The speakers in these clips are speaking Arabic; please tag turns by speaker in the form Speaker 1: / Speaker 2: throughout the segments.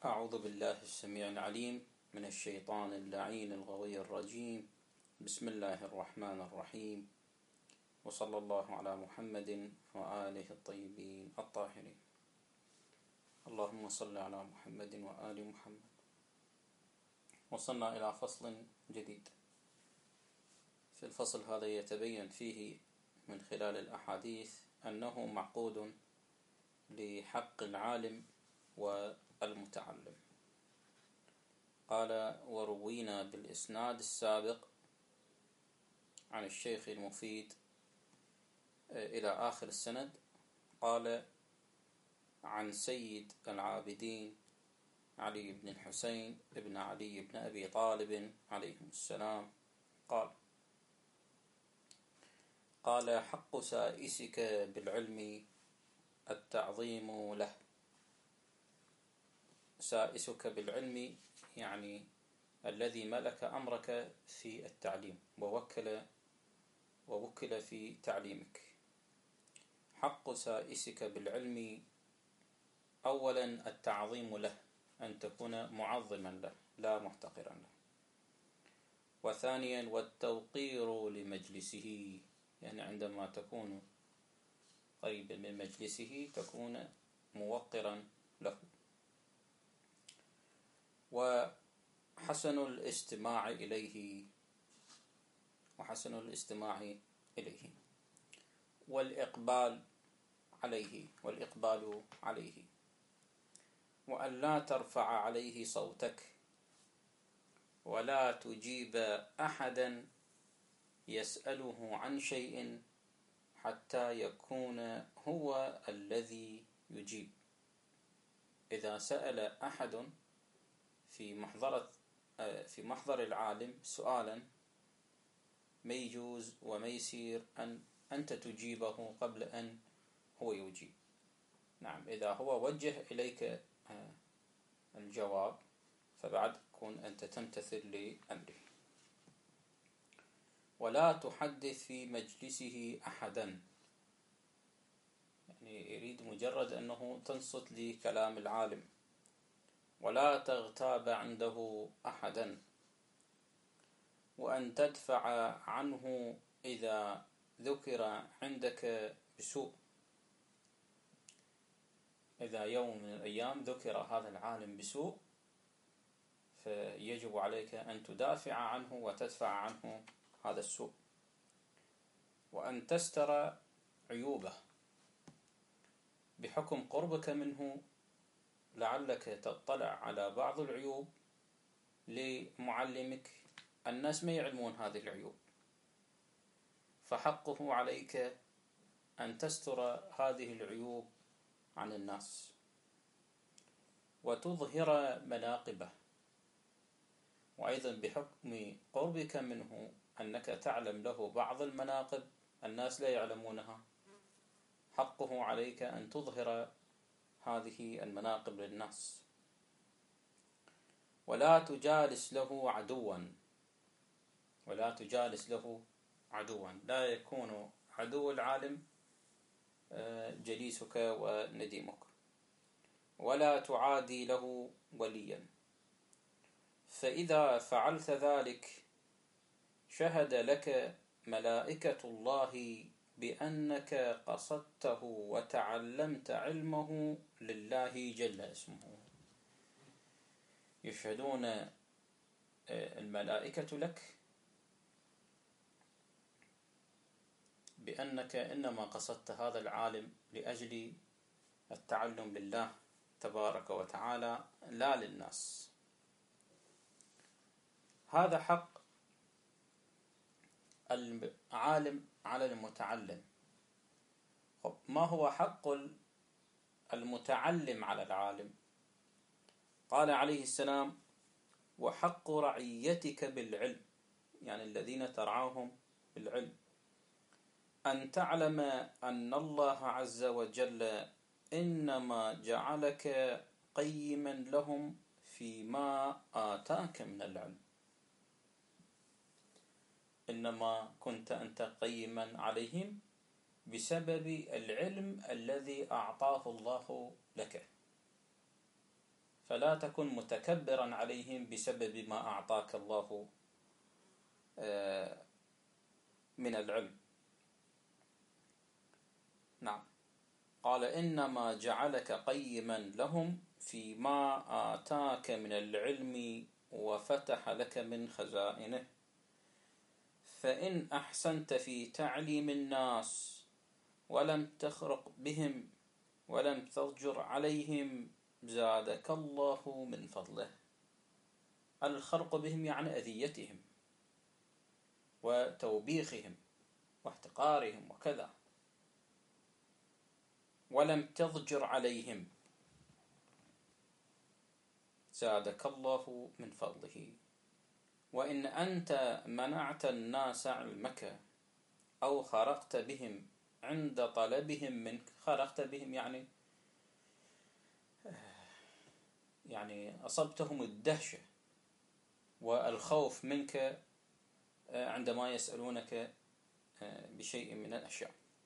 Speaker 1: أعوذ بالله السميع العليم من الشيطان اللعين الغوي الرجيم. بسم الله الرحمن الرحيم، وصلى الله على محمد وآله الطيبين الطاهرين. اللهم صل على محمد وآل محمد. وصلنا إلى فصل جديد. في الفصل هذا يتبين فيه من خلال الأحاديث أنه معقود لحق العالم والمتعلم. قال: وروينا بالإسناد السابق عن الشيخ المفيد إلى آخر السند. قال: عن سيد العابدين علي بن الحسين بن علي بن أبي طالب عليهم السلام قال: حق سائسك بالعلم التعظيم له. سائسك بالعلم يعني الذي ملك أمرك في التعليم ووكل في تعليمك. حق سائسك بالعلم أولا التعظيم له، أن تكون معظما له لا محتقرا له. وثانيا والتوقير لمجلسه، يعني عندما تكون قريبا من مجلسه تكون موقرا له. وحسن الاستماع إليه والإقبال عليه وأن لا ترفع عليه صوتك، ولا تجيب أحدا يسأله عن شيء حتى يكون هو الذي يجيب. إذا سأل أحد في محضر العالم سؤالا ما يجوز وما يصير أن أنت تجيبه قبل أن هو يجيب. نعم، إذا هو وجه إليك الجواب فبعد كون أنت تمتثل لأمره. ولا تحدث في مجلسه أحدا، يعني يريد مجرد أنه تنصت لكلام العالم. ولا تغتاب عنده أحدا، وأن تدفع عنه إذا ذكر عندك بسوء. إذا يوم من الأيام ذكر هذا العالم بسوء فيجب عليك أن تدافع عنه وتدفع عنه هذا السوء. وأن تستر عيوبه بحكم قربك منه، لعلك تطلع على بعض العيوب لمعلمك. الناس ما يعلمون هذه العيوب، فحقه عليك أن تستر هذه العيوب عن الناس وتظهر مناقبه. وأيضا بحكم قربك منه أنك تعلم له بعض المناقب الناس لا يعلمونها، حقه عليك أن تظهر هذه المناقب للناس. ولا تجالس له عدوا، لا يكون عدو العالم جليسك ونديمك. ولا تعادي له وليا، فإذا فعلت ذلك شهد لك ملائكة الله بأنك قصدته وتعلمت علمه لله جل اسمه. يشهدون الملائكة لك بأنك إنما قصدت هذا العالم لأجل التعلم لله تبارك وتعالى لا للناس. هذا حق العالم على المتعلم. ما هو حق المتعلم على العالم؟ قال عليه السلام: وحق رعيتك بالعلم، يعني الذين ترعاهم بالعلم، أن تعلم أن الله عز وجل إنما جعلك قيما لهم فيما آتاك من العلم. إنما كنت أنت قيما عليهم بسبب العلم الذي أعطاه الله لك. فلا تكن متكبرا عليهم بسبب ما أعطاك الله من العلم. نعم. قال إنما جعلك قيما لهم فيما آتاك من العلم وفتح لك من خزائنه، فإن أحسنت في تعليم الناس ولم تخرق بهم ولم تضجر عليهم زادك الله من فضله. الخرق بهم يعني أذيتهم وتوبيخهم واحتقارهم وكذا. ولم تضجر عليهم زادك الله من فضله. وإن أنت منعت الناس علمك أو خرقت بهم عند طلبهم منك، خرقت بهم يعني أصبتهم الدهشة والخوف منك عندما يسألونك بشيء من الأشياء.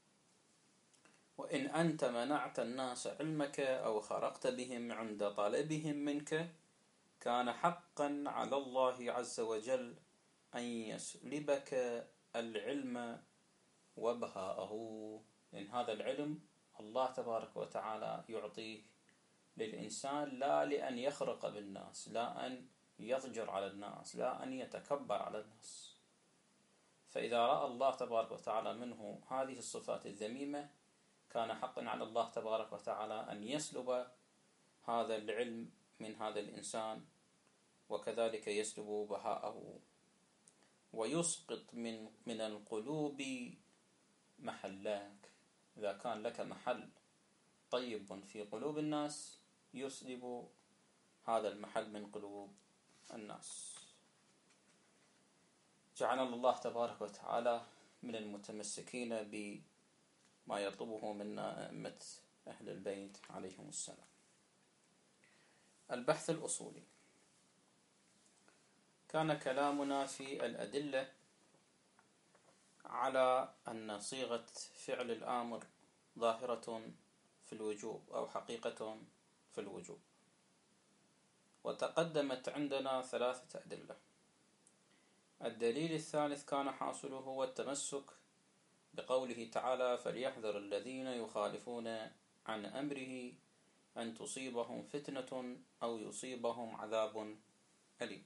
Speaker 1: وإن أنت منعت الناس علمك أو خرقت بهم عند طلبهم منك، كان حقا على الله عز وجل أن يسلبك العلم وبهاءه. لأن هذا العلم الله تبارك وتعالى يعطيه للإنسان لا لأن يخرق بالناس، لا أن يضجر على الناس، لا أن يتكبر على الناس. فإذا رأى الله تبارك وتعالى منه هذه الصفات الذميمة، كان حقا على الله تبارك وتعالى أن يسلب هذا العلم من هذا الإنسان، وكذلك يسلب بهاءه، ويسقط من القلوب محلاك. إذا كان لك محل طيب في قلوب الناس، يسلب هذا المحل من قلوب الناس. جعلنا الله تبارك وتعالى من المتمسكين بما يطلبه منا أئمة أهل البيت عليهم السلام. البحث الأصولي. كان كلامنا في الأدلة على أن صيغة فعل الآمر ظاهرة في الوجوب أو حقيقة في الوجوب، وتقدمت عندنا 3 أدلة. الدليل الثالث كان حاصله هو التمسك بقوله تعالى: فليحذر الذين يخالفون عن أمره أن تصيبهم فتنة أو يصيبهم عذاب أليم.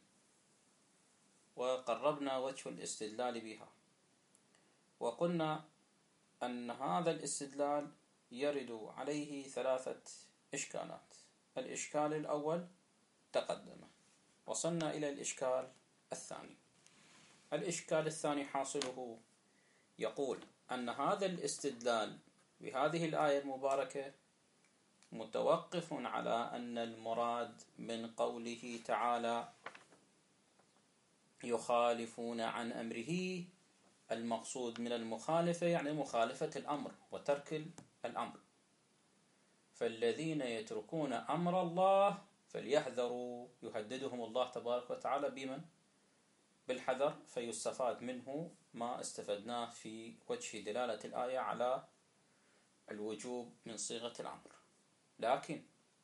Speaker 1: وقربنا وجه الاستدلال بها، وقلنا أن هذا الاستدلال يرد عليه 3 إشكالات. الإشكال الأول تقدم، وصلنا إلى الإشكال الثاني. الإشكال الثاني حاصله يقول أن هذا الاستدلال بهذه الآية المباركة متوقف على أن المراد من قوله تعالى يخالفون عن أمره، المقصود من المخالفة يعني مخالفة الأمر وترك الأمر. فالذين يتركون أمر الله فليحذروا، يهددهم الله تبارك وتعالى بمن؟ بالحذر. فيستفاد منه ما استفدناه في وجه دلالة الآية على الوجوب من صيغة الأمر. لكن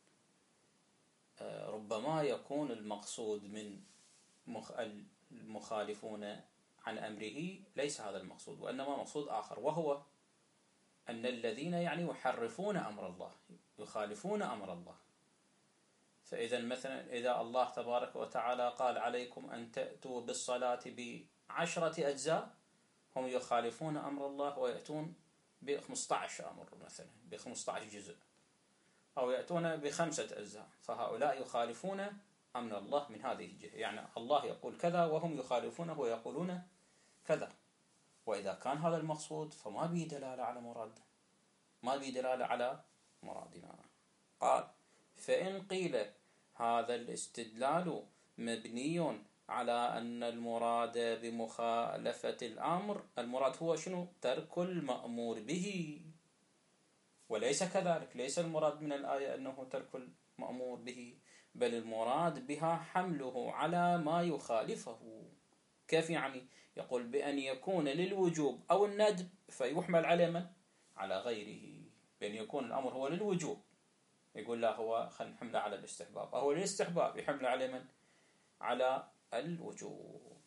Speaker 1: ربما يكون المقصود من المخالفون عن أمره ليس هذا المقصود، وإنما مقصود آخر، وهو أن الذين يحرفون أمر الله، يخالفون أمر الله. فإذا مثلا إذا الله تبارك وتعالى قال عليكم أن تأتوا بالصلاة ب10 أجزاء، هم يخالفون أمر الله ويأتون ب15 أمر، مثلا ب15 جزء، أو يأتون ب5 أجزاء، فهؤلاء يخالفون أمر الله من هذه الجهة. يعني الله يقول كذا وهم يخالفونه ويقولون كذا. وإذا كان هذا المقصود فما به دلالة على مرادنا، ما به دلالة على مرادنا. قال: فإن قيل هذا الاستدلال مبني على أن المراد بمخالفة الأمر، المراد هو شنو؟ ترك المأمور به، وليس كذلك. ليس المراد من الآية أنه ترك المأمور به، بل المراد بها حمله على ما يخالفه. كيف يعني؟ يقول بأن يكون للوجوب أو الندب فيحمل على من؟ على غيره. بأن يكون الأمر هو للوجوب يقول لا هو خلينا نحمله على الاستحباب، هو الاستحباب يحمله على من؟ على الوجوب.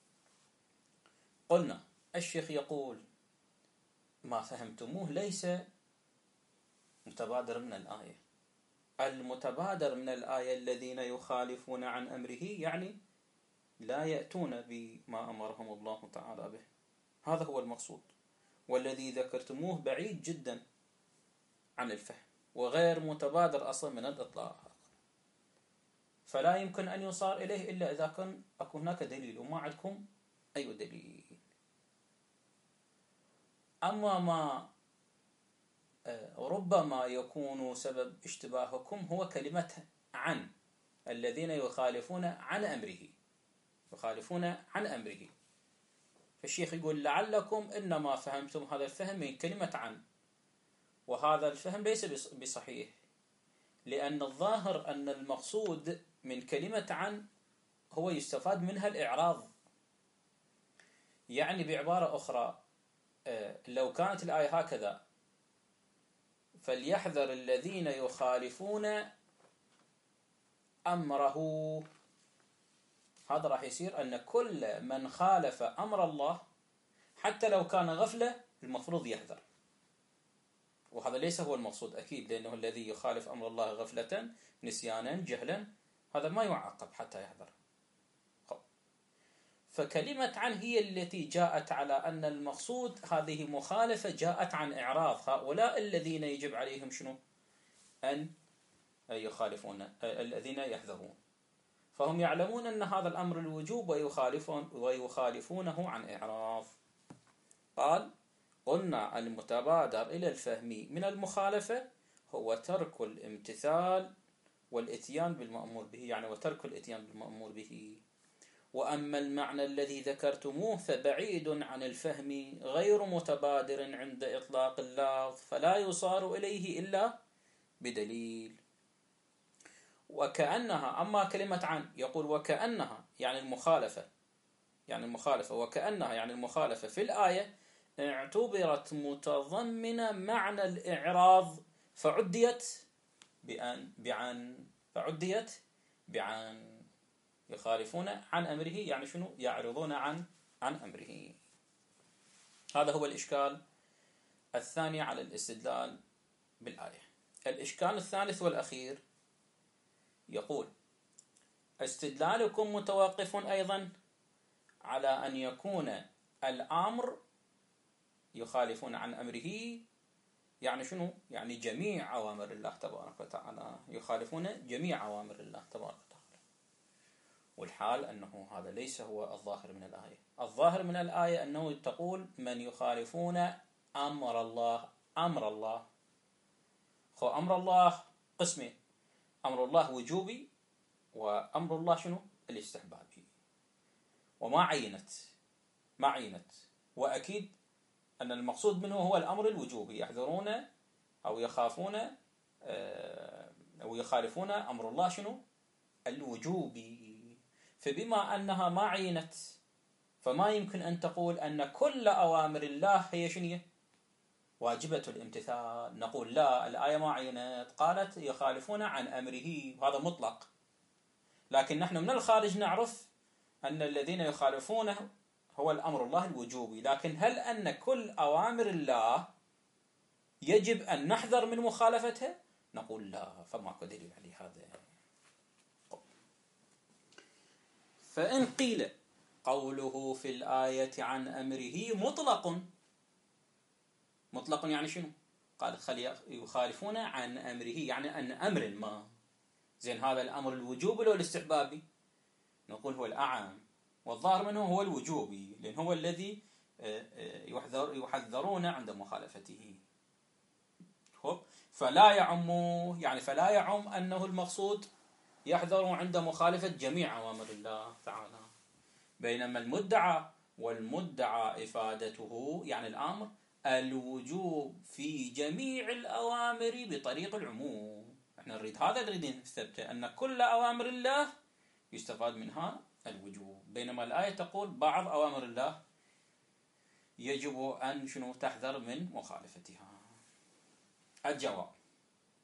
Speaker 1: قلنا الشيخ يقول ما فهمتموه ليس متبادر من الآية. المتبادر من الآية الذين يخالفون عن أمره يعني لا يأتون بما أمرهم الله تعالى به، هذا هو المقصود. والذي ذكرتموه بعيد جدا عن الفهم وغير متبادر أصلا من الإطلاق، فلا يمكن أن يصار إليه إلا إذا كان أكون هناك دليل، وما عندكم أي دليل. أما ما ربما يكون سبب اشتباهكم هو كلمة عن، الذين يخالفون عن أمره، يخالفون عن أمره. فالشيخ يقول لعلكم إنما فهمتم هذا الفهم من كلمة عن، وهذا الفهم ليس بصحيح، لأن الظاهر أن المقصود من كلمة عن هو يستفاد منها الإعراض. يعني بعبارة أخرى لو كانت الآية هكذا فليحذر الذين يخالفون أمره، هذا راح يصير أن كل من خالف أمر الله حتى لو كان غفلة المفروض يحذر، وهذا ليس هو المقصود أكيد، لأنه الذي يخالف أمر الله غفلة نسيانا جهلا هذا ما يعاقب حتى يحذر. فكلمة عن هي التي جاءت على أن المقصود هذه مخالفة جاءت عن إعراض هؤلاء الذين يجب عليهم شنو؟ أن يخالفون، الذين يحذرون، فهم يعلمون أن هذا الأمر الوجوب ويخالفونه عن إعراض. قال قلنا المتبادر إلى الفهم من المخالفة هو ترك الامتثال والإتيان بالمأمور به، يعني وترك الإتيان بالمأمور به. وأما المعنى الذي ذكرتموه فبعيد عن الفهم غير متبادر عند إطلاق اللفظ، فلا يصار إليه إلا بدليل. وكأنها، أما كلمة عن يقول وكأنها يعني المخالفة، وكأنها يعني المخالفة في الآية اعتبرت متضمنة معنى الإعراض فعديت بعن يخالفون عن أمره، يعني شنو؟ يعرضون عن أمره. هذا هو الإشكال الثاني على الاستدلال بالآية. الإشكال الثالث والأخير يقول استدلالكم متوقف أيضا على أن يكون الأمر يخالفون عن أمره، يعني شنو؟ يعني جميع أوامر الله تبارك وتعالى، يخالفون جميع أوامر الله تبارك وتعالى. والحال أنه هذا ليس هو الظاهر من الآية. الظاهر من الآية أنه تقول من يخالفون أمر الله. أمر الله قسمين، أمر الله وجوبي وأمر الله شنو؟ الاستحبابي. وما عينت وأكيد أن المقصود منه هو الأمر الوجوبي، يحذرون أو يخافون أو يخالفون أمر الله شنو؟ الوجوبي. فبما أنها ما عينت فما يمكن أن تقول أن كل أوامر الله هي شنو؟ واجبة الامتثال. نقول لا، الآية ما عينت، قالت يخالفون عن أمره، وهذا مطلق. لكن نحن من الخارج نعرف أن الذين يخالفونه هو الأمر الله الوجوبي، لكن هل أن كل أوامر الله يجب أن نحذر من مخالفتها؟ نقول لا، فماكو دليل على هذا. فإن قيل قوله في الآية عن أمره مطلق يعني شنو؟ قال يخالفون عن أمره، يعني أن أمر ما. زين، هذا الأمر الوجوبي لو الاستحبابي؟ نقول هو الأعم، والظاهر منه هو الوجوبي، لأن هو الذي يحذرون عند مخالفته. فلا يعم أنه المقصود يحذر عند مخالفة جميع أوامر الله تعالى، بينما المدعى إفادته يعني الأمر الوجوب في جميع الأوامر بطريق العموم. احنا نريد هذا، نريد نثبت أن كل أوامر الله يستفاد منها الوجوب، بينما الآية تقول بعض أوامر الله يجب أن تحذر من مخالفتها. الجواب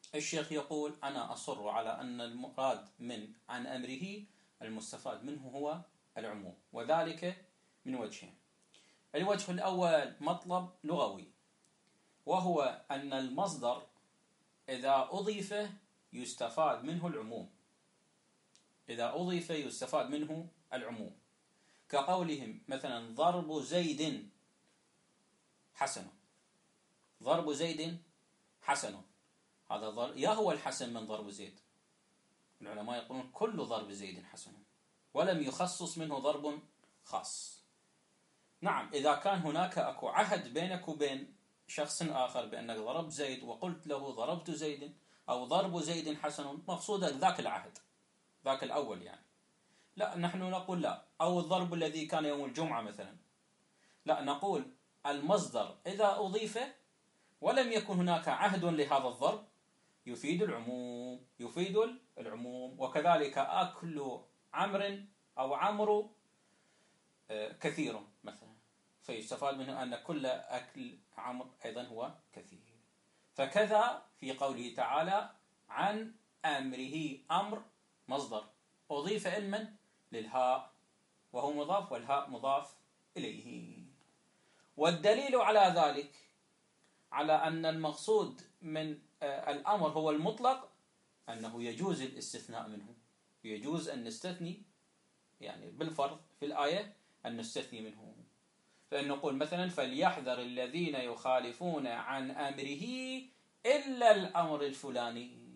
Speaker 1: الشيخ يقول: أنا أصر على أن المراد من عن أمره المستفاد منه هو العموم، وذلك من وجهين. الوجه الأول مطلب لغوي، وهو أن المصدر إذا أضيف يستفاد منه العموم. إذا أضيف يستفاد منه العموم، كقولهم مثلا: ضرب زيد حسن. ضرب زيد حسن، هذا يا هو الحسن من ضرب زيد؟ العلماء يقولون كل ضرب زيد حسن، ولم يخصص منه ضرب خاص. نعم، إذا كان هناك أكو عهد بينك وبين شخص آخر بأنك ضربت زيد وقلت له ضربت زيد أو ضرب زيد حسن، مقصودك ذاك العهد، ذاك الأول يعني. لا، نحن نقول لا. أو الضرب الذي كان يوم الجمعة مثلا، لا، نقول المصدر إذا أضيف ولم يكن هناك عهد لهذا الضرب يفيد العموم، يفيد العموم. وكذلك أكل عمرو أو عمرو كثير مثلا، فيستفاد منه أن كل أكل عمرو أيضا هو كثير. فكذا في قوله تعالى: عن أمره. أمر مصدر أضيف علما للهاء وهو مضاف، والهاء مضاف إليه. والدليل على ذلك، على أن المقصود من الأمر هو المطلق، أنه يجوز الاستثناء منه. يجوز أن نستثني، يعني بالفرض في الآية أن نستثني منه. فإن نقول مثلا: فليحذر الذين يخالفون عن أمره إلا الأمر الفلاني.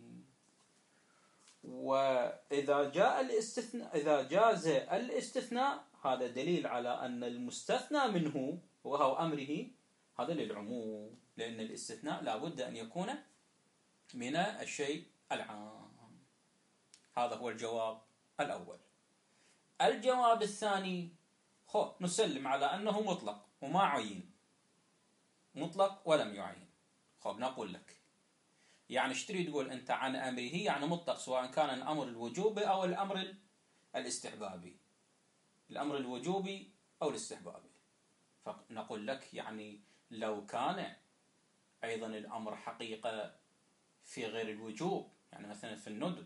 Speaker 1: وإذا جاء الاستثناء، إذا جاز الاستثناء، هذا دليل على أن المستثنى منه وهو أمره هذا للعموم، لأن الاستثناء لا بد أن يكون من الشيء العام. هذا هو الجواب الأول. الجواب الثاني: نسلم على أنه مطلق وما عين، مطلق ولم يعين. نقول لك يعني ايش تريد تقول أنت عن أمره؟ يعني مطلق، سواء كان الأمر الوجوبي أو الأمر الاستحبابي، الأمر الوجوبي أو الاستحبابي. فنقول لك يعني لو كان أيضا الأمر حقيقة في غير الوجوب، يعني مثلا في الندب،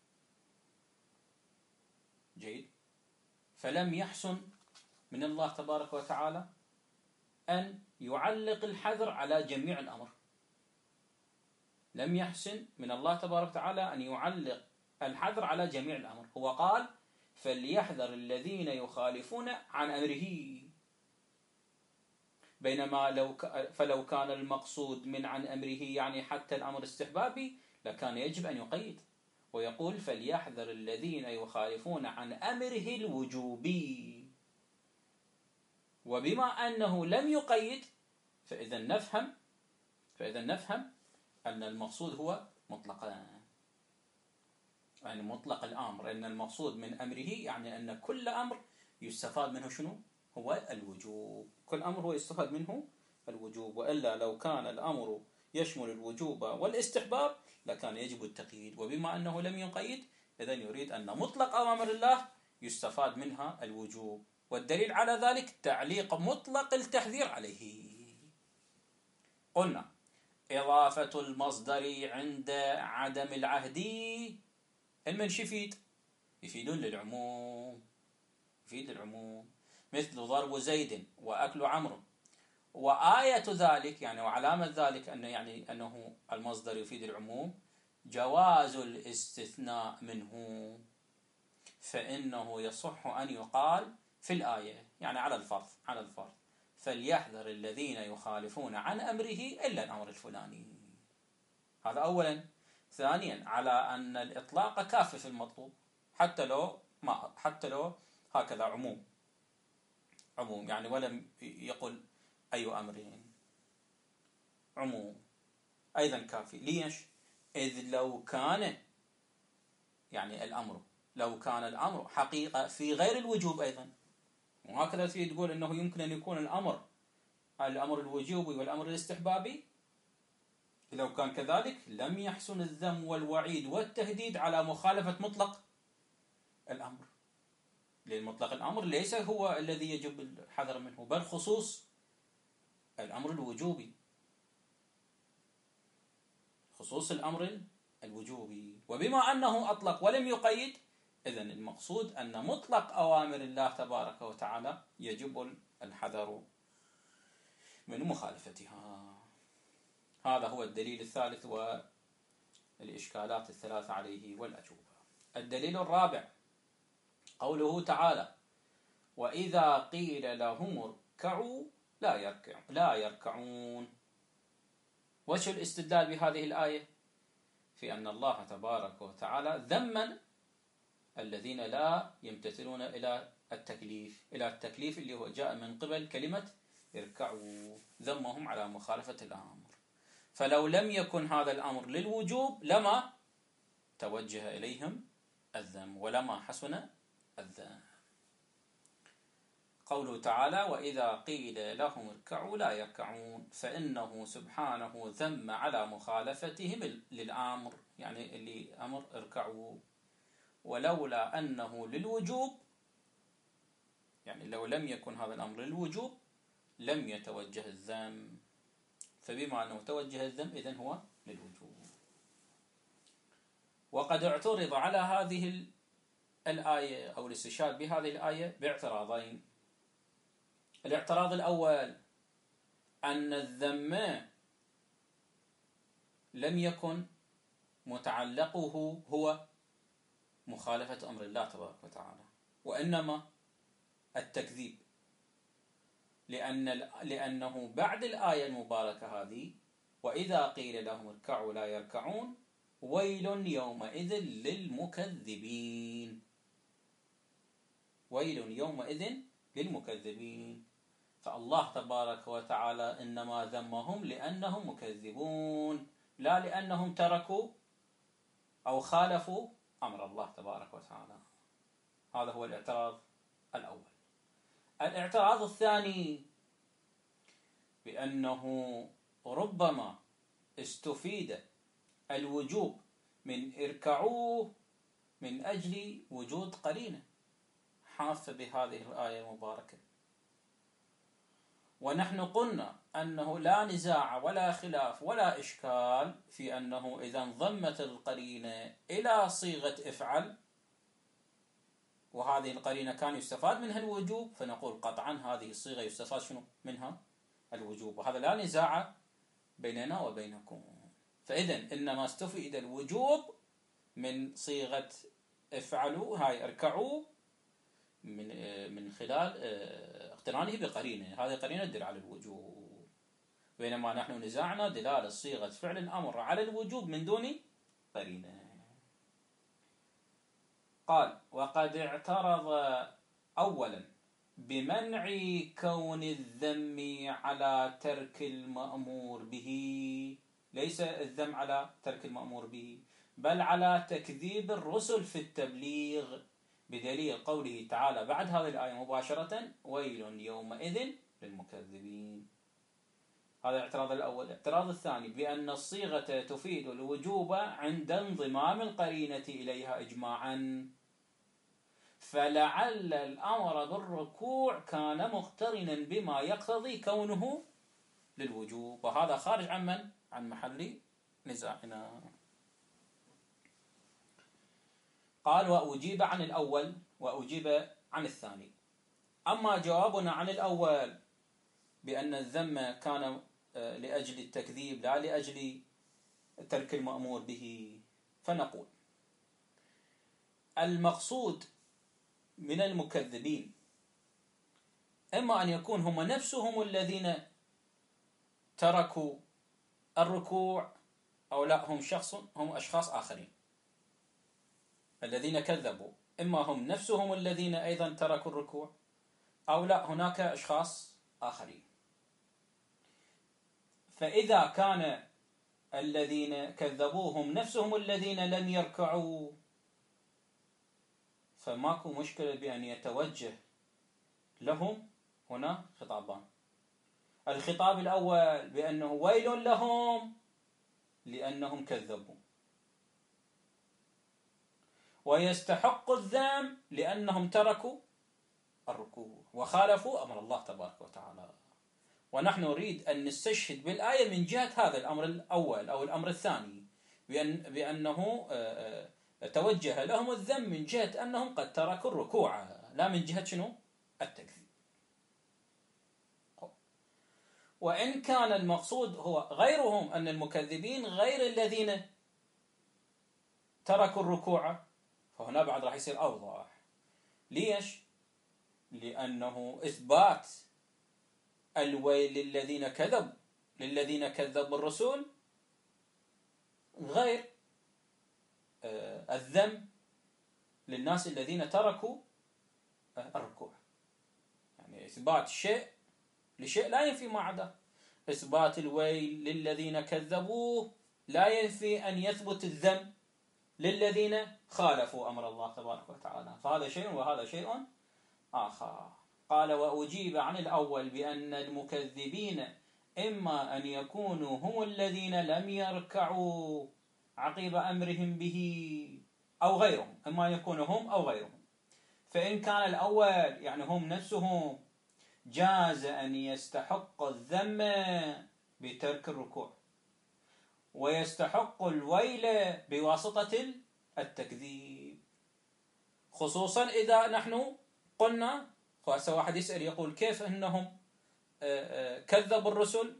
Speaker 1: جيد، فلم يحسن من الله تبارك وتعالى أن يعلق الحذر على جميع الأمر. لم يحسن من الله تبارك وتعالى أن يعلق الحذر على جميع الأمر. هو قال: فليحذر الذين يخالفون عن أمره. بينما فلو كان المقصود من عن أمره يعني حتى الأمر الاستحبابي، لكان يجب أن يقيد ويقول: فليحذر الذين يخالفون عن أمره الوجوبي. وبما أنه لم يقيد، فإذا نفهم أن المقصود هو مطلقا، يعني مطلق الأمر، أن المقصود من أمره يعني أن كل أمر يستفاد منه شنو؟ هو الوجوب. كل أمر هو يستفاد منه الوجوب، وإلا لو كان الأمر يشمل الوجوب والاستحباب لكان يجب التقييد. وبما أنه لم يقيد، إذن يريد أن مطلق أوامر الله يستفاد منها الوجوب. والدليل على ذلك تعليق مطلق التحذير عليه. قلنا: إضافة المصدر عند عدم العهد المنش يفيد للعموم، يفيد العموم، مثل ضرب زيد وأكل عمرو. وآية ذلك يعني وعلامة ذلك أنه المصدر يفيد العموم جواز الاستثناء منه، فإنه يصح أن يقال في الآية يعني على الفرض فليحذر الذين يخالفون عن أمره إلا الأمر الفلاني. هذا أولا. ثانيا، على أن الإطلاق كافي في المطلوب، حتى لو هكذا عموم يعني ولم يقل أي أمرين، عموم أيضا كافي. ليش؟ إذ لو كان الأمر حقيقة في غير الوجوب أيضا، وهكذا تقول أنه يمكن أن يكون الأمر الوجوبي والأمر الاستحبابي، لو كان كذلك لم يحسن الذم والوعيد والتهديد على مخالفة مطلق الأمر، لأن مطلق الأمر ليس هو الذي يجب الحذر منه، بل خصوص الأمر الوجوبي، خصوص الأمر الوجوبي. وبما أنه أطلق ولم يقيد، إذن المقصود أن مطلق أوامر الله تبارك وتعالى يجب الحذر من مخالفتها. هذا هو الدليل الثالث والإشكالات الثلاثة عليه والأجوبة. الدليل الرابع قوله تعالى: وإذا قيل لهم اركعوا لا يركعون. وش الاستدلال بهذه الآية؟ في أن الله تبارك وتعالى ذم الذين لا يمتثلون إلى التكليف اللي هو جاء من قبل كلمة اركعوا، ذمهم على مخالفة الأمر. فلو لم يكن هذا الأمر للوجوب لما توجه إليهم الذم ولما حسن الذم. قوله تعالى: وإذا قيل لهم اركعوا لا يركعون، فإنه سبحانه ذم على مخالفتهم للأمر، يعني اللي أمر اركعوا. ولولا أنه للوجوب، يعني لو لم يكن هذا الأمر للوجوب لم يتوجه الذم، فبما أنه توجه الذم إذن هو للوجوب. وقد اعترض على هذه الآية أو الاستشهاد بهذه الآية باعتراضين. الاعتراض الأول أن الذم لم يكن متعلقه هو مخالفة أمر الله تبارك وتعالى، وإنما التكذيب، لأنه بعد الآية المباركة هذه: وإذا قيل لهم اركعوا لا يركعون ويل يومئذ للمكذبين. ويل يومئذ للمكذبين. فالله تبارك وتعالى إنما ذمهم لأنهم مكذبون، لا لأنهم تركوا أو خالفوا أمر الله تبارك وتعالى. هذا هو الاعتراض الأول. الاعتراض الثاني بأنه ربما استفيد الوجوب من اركعوه من أجل وجود قرينة حافة بهذه الآية المباركة. ونحن قلنا أنه لا نزاع ولا خلاف ولا إشكال في أنه إذا انضمت القرينة إلى صيغة افعل، وهذه القرينة كان يستفاد منها الوجوب، فنقول قطعا هذه الصيغة يستفاد شنو منها؟ الوجوب، وهذا لا نزاع بيننا وبينكم. فإذن إنما استفيد الوجوب من صيغة افعلوا، هاي اركعوا، من خلال اقترانه بقرينة، هذه قرينة تدل على الوجوب، بينما نحن نزاعنا دلالة صيغة فعل الأمر على الوجوب من دون قرينة. قال: وقد اعترض أولا بمنع كون الذم على ترك المأمور به، ليس الذم على ترك المأمور به بل على تكذيب الرسل في التبليغ، بدليل قوله تعالى بعد هذه الآية مباشرة: ويل يومئذ للمكذبين. هذا الاعتراض الأول. الاعتراض الثاني بأن الصيغة تفيد الوجوب عند انضمام القرينة إليها إجماعا، فلعل الأمر بالركوع كان مقترنا بما يقتضي كونه للوجوب، وهذا خارج عن محل نزاعنا. قال: وأجيب عن الأول وأجيب عن الثاني. أما جوابنا عن الأول بأن الذم كان لأجل التكذيب لا لأجل ترك المأمور به، فنقول: المقصود من المكذبين إما أن يكون هم نفسهم الذين تركوا الركوع، أو لا هم أشخاص آخرين الذين كذبوا، إما هم نفسهم الذين أيضا تركوا الركوع، أو لا هناك أشخاص آخرين. فإذا كان الذين كذبوهم نفسهم الذين لم يركعوا، فماكو مشكلة بأن يتوجه لهم هنا خطابان. الخطاب الأول بأنه ويل لهم لأنهم كذبوا، ويستحق الذم لأنهم تركوا الركوع وخالفوا أمر الله تبارك وتعالى. ونحن نريد أن نستشهد بالآية من جهة هذا الأمر الأول أو الأمر الثاني، بأنه توجه لهم الذم من جهة أنهم قد تركوا الركوع، لا من جهة شنو؟ التكذيب. وإن كان المقصود هو غيرهم، أن المكذبين غير الذين تركوا الركوع، فهنا بعد راح يصير أوضح. ليش؟ لأنه إثبات الويل للذين كذبوا الرسول غير الذم للناس الذين تركوا الركوع. يعني إثبات شيء لشيء لا ينفي ما عداه. إثبات الويل للذين كذبوه لا ينفي أن يثبت الذم للذين خالفوا أمر الله تبارك وتعالى، فهذا شيء وهذا شيء آخر. قال: وأجيب عن الأول بأن المكذبين إما أن يكونوا هم الذين لم يركعوا عقب أمرهم به أو غيرهم، إما أن يكونوا هم أو غيرهم. فإن كان الأول يعني هم نفسهم، جاز أن يستحق الذم بترك الركوع، ويستحق الويل بواسطة التكذيب، خصوصا إذا نحن قلنا، هسه واحد يسأل يقول كيف أنهم كذبوا الرسل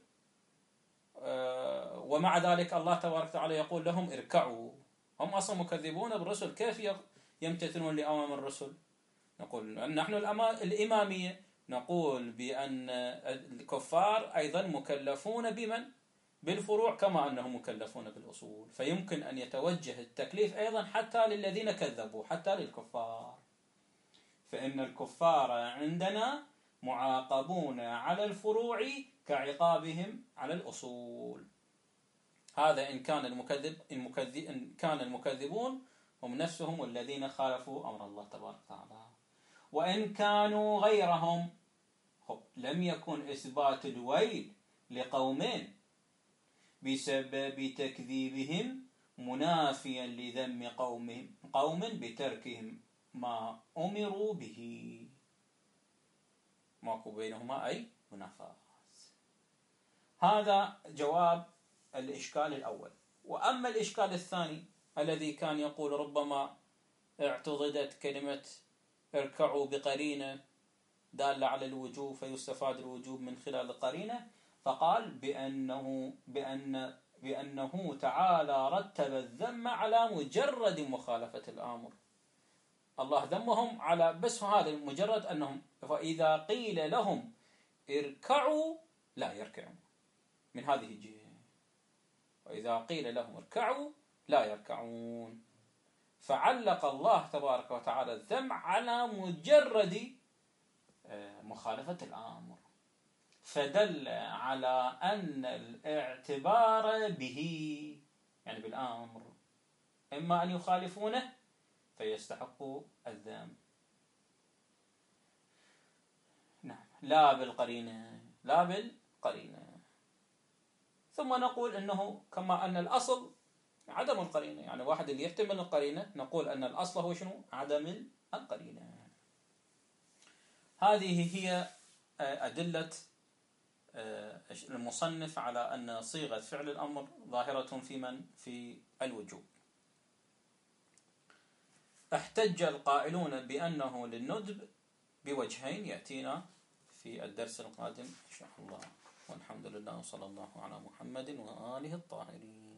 Speaker 1: ومع ذلك الله تبارك وتعالى يقول لهم اركعوا؟ هم أصلا مكذبون بالرسل، كيف يمتثلون لأوامر الرسل؟ نقول نحن الإمامية نقول بأن الكفار أيضا مكلفون بمن؟ بالفروع كما أنهم مكلفون بالأصول، فيمكن أن يتوجه التكليف أيضا حتى للذين كذبوا، حتى للكفار. فإن الكفار عندنا معاقبون على الفروع كعقابهم على الأصول. هذا إن كان المكذبون هم نفسهم الذين خالفوا أمر الله تبارك وتعالى. وإن كانوا غيرهم، لم يكن إثبات الويل لقومين بسبب تكذيبهم منافيا لذم قوم بتركهم ما أمروا به، ماكو بينهما أي منافاة. هذا جواب الإشكال الأول. وأما الإشكال الثاني الذي كان يقول ربما اعتضدت كلمة اركعوا بقرينة دالة على الوجوب فيستفاد الوجوب من خلال القرينة، فقال بأنه تعالى رتب الذم على مجرد مخالفة الآمر. الله ذمهم على بس هذا المجرد أنهم، فإذا قيل لهم اركعوا لا يركعون، من هذه الجهة. وإذا قيل لهم اركعوا لا يركعون، فعلق الله تبارك وتعالى الذم على مجرد مخالفة الآمر، فدل على أن الاعتبار به يعني بالآمر إما أن يخالفونه فيستحقوا الذم، نعم، لا بالقرينة. ثم نقول أنه كما أن الأصل عدم القرينة، يعني واحد اللي يحتمل القرينة نقول أن الأصل هو شنو؟ عدم القرينة. هذه هي أدلة المصنف على أن صيغة فعل الأمر ظاهرة في الوجوب. احتج القائلون بأنه للندب بوجهين يأتينا في الدرس القادم إن شاء الله. والحمد لله وصلى الله على محمد وآله الطاهرين.